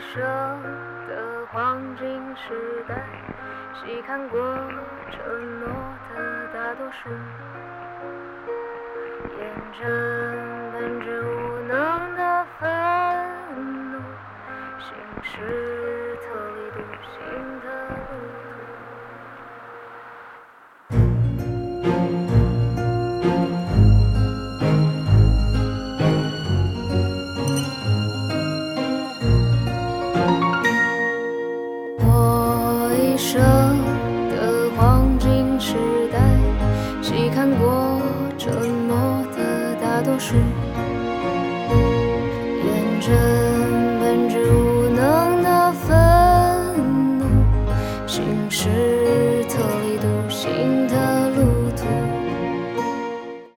生的黄金时代，细看过承诺的大多数，验证本质无能的愤怒，行尸特立独行的路途。我一生的黄金时代，细看过承诺的大多数，验证